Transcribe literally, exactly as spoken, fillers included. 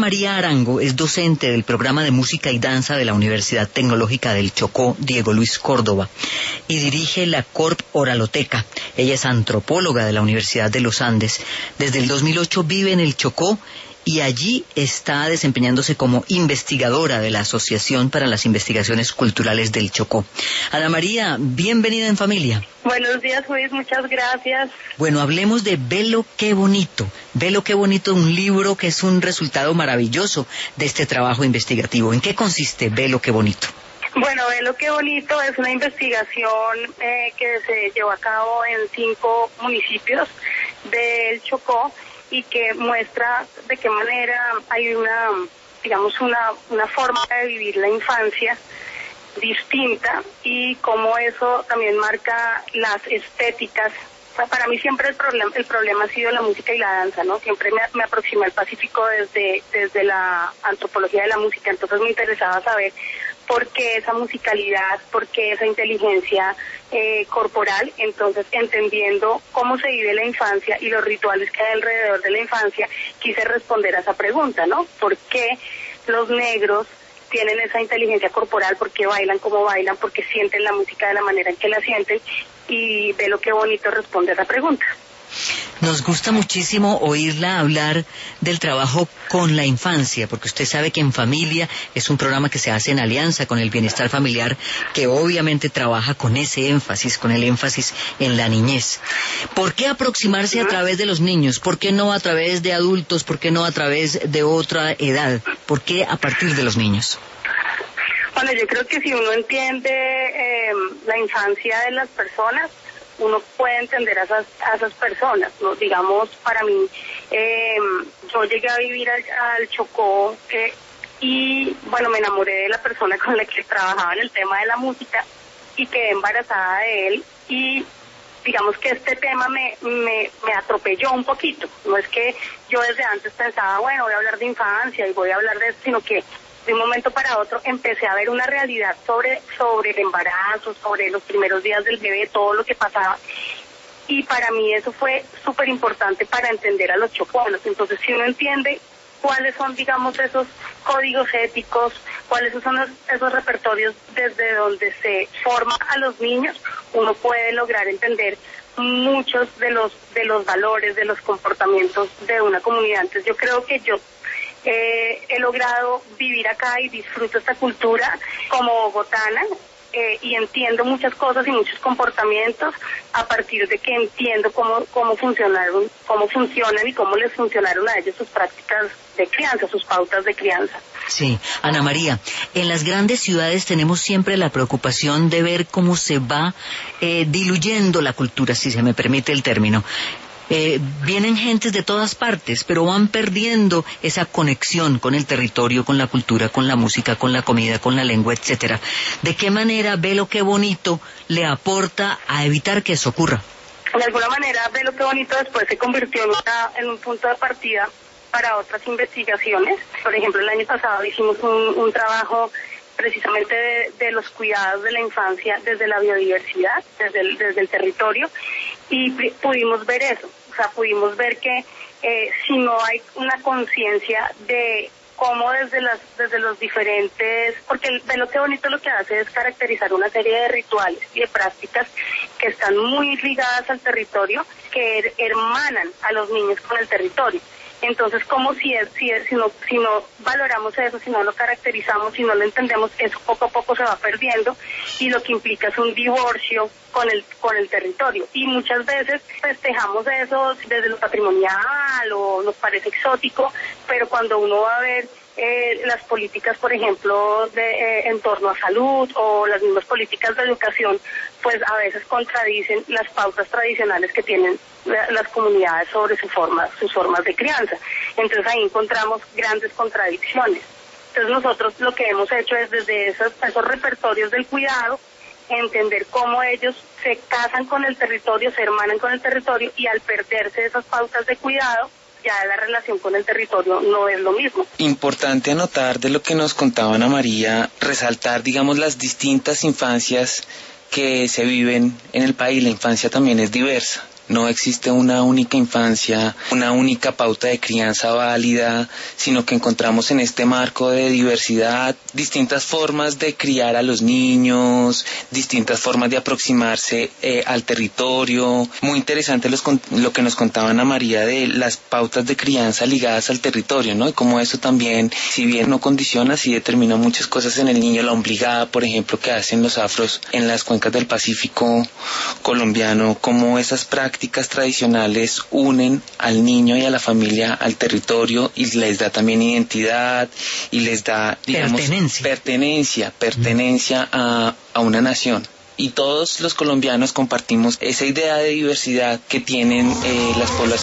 María Arango es docente del programa de música y danza de la Universidad Tecnológica del Chocó, Diego Luis Córdoba, y dirige la Corp Oraloteca. Ella es antropóloga de la Universidad de los Andes. Desde el dos mil ocho vive en el Chocó y allí está desempeñándose como investigadora de la Asociación para las Investigaciones Culturales del Chocó. Ana María, bienvenida en familia. Buenos días, Luis, muchas gracias. Bueno, hablemos de Velo qué bonito. Velo qué bonito, un libro que es un resultado maravilloso de este trabajo investigativo. ¿En qué consiste Velo qué bonito? Bueno, Velo qué bonito es una investigación eh, que se llevó a cabo en cinco municipios del Chocó y que muestra de qué manera hay una, digamos, una, una forma de vivir la infancia distinta y cómo eso también marca las estéticas. O sea, para mí siempre el problema, el problema ha sido la música y la danza, ¿no? Siempre me, me aproximé al Pacífico desde, desde la antropología de la música, entonces me interesaba saber por qué esa musicalidad, por qué esa inteligencia eh, corporal. Entonces, entendiendo cómo se vive la infancia y los rituales que hay alrededor de la infancia, quise responder a esa pregunta, ¿no? ¿Por qué los negros tienen esa inteligencia corporal? ¿Por qué bailan como bailan? ¿Por qué sienten la música de la manera en que la sienten? Y Velo qué bonito responde a esa pregunta. Nos gusta muchísimo oírla hablar del trabajo con la infancia, porque usted sabe que En Familia es un programa que se hace en alianza con el bienestar familiar, que obviamente trabaja con ese énfasis, con el énfasis en la niñez. ¿Por qué aproximarse a través de los niños? ¿Por qué no a través de adultos? ¿Por qué no a través de otra edad? ¿Por qué a partir de los niños? Bueno, yo creo que si uno entiende eh, la infancia de las personas, uno puede entender a esas, a esas personas, ¿no? Digamos, para mí, eh, yo llegué a vivir al, al Chocó eh, y, bueno, me enamoré de la persona con la que trabajaba en el tema de la música y quedé embarazada de él y digamos que este tema me, me, me atropelló un poquito. No es que yo desde antes pensaba, bueno, voy a hablar de infancia y voy a hablar de esto, sino que de un momento para otro empecé a ver una realidad sobre, sobre el embarazo, sobre los primeros días del bebé, todo lo que pasaba. Y para mí eso fue súper importante para entender a los choconos. Entonces, si uno entiende cuáles son, digamos, esos códigos éticos, cuáles son los, esos repertorios desde donde se forma a los niños, uno puede lograr entender muchos de los, de los valores, de los comportamientos de una comunidad. Entonces, yo creo que yo Eh, he logrado vivir acá y disfruto esta cultura como bogotana eh, y entiendo muchas cosas y muchos comportamientos a partir de que entiendo cómo cómo funcionaron, cómo funcionan y cómo les funcionaron a ellos sus prácticas de crianza, sus pautas de crianza. Sí, Ana María, en las grandes ciudades tenemos siempre la preocupación de ver cómo se va eh, diluyendo la cultura, si se me permite el término. Eh, vienen gentes de todas partes, pero van perdiendo esa conexión con el territorio, con la cultura, con la música, con la comida, con la lengua, etcétera. ¿De qué manera Velo qué bonito le aporta a evitar que eso ocurra? De alguna manera, Velo qué bonito después se convirtió en, una, en un punto de partida para otras investigaciones. Por ejemplo, el año pasado hicimos un, un trabajo precisamente de, de los cuidados de la infancia desde la biodiversidad, desde el, desde el territorio, y pudimos ver eso. O sea, pudimos ver que eh, si no hay una conciencia de cómo desde las desde los diferentes, porque el Velo qué bonito lo que hace es caracterizar una serie de rituales y de prácticas que están muy ligadas al territorio, que her, hermanan a los niños con el territorio. Entonces, como si es, si es, si no, si no valoramos eso, si no lo caracterizamos, si no lo entendemos, eso poco a poco se va perdiendo y lo que implica es un divorcio con el, con el territorio. Y muchas veces festejamos eso desde lo patrimonial o nos parece exótico, pero cuando uno va a ver eh, las políticas, por ejemplo, de, eh, en torno a salud o las mismas políticas de educación, pues a veces contradicen las pautas tradicionales que tienen la, las comunidades sobre su forma, sus formas de crianza. Entonces ahí encontramos grandes contradicciones. Entonces nosotros lo que hemos hecho es desde esos, esos repertorios del cuidado, entender cómo ellos se casan con el territorio, se hermanan con el territorio y al perderse esas pautas de cuidado, ya la relación con el territorio no es lo mismo. Importante anotar de lo que nos contaba Ana María, resaltar, digamos, las distintas infancias que se viven en el país. La infancia también es diversa No existe una única infancia, una única pauta de crianza válida, sino que encontramos en este marco de diversidad distintas formas de criar a los niños, distintas formas de aproximarse eh, al territorio. Muy interesante los, lo que nos contaba Ana María de las pautas de crianza ligadas al territorio, ¿no? Y cómo eso también, si bien no condiciona, sí determina muchas cosas en el niño. La ombligada, por ejemplo, que hacen los afros en las cuencas del Pacífico colombiano, cómo esas prácticas prácticas tradicionales unen al niño y a la familia al territorio y les da también identidad y les da, digamos, pertenencia, pertenencia, pertenencia a, a una nación. Y todos los colombianos compartimos esa idea de diversidad que tienen eh, las poblaciones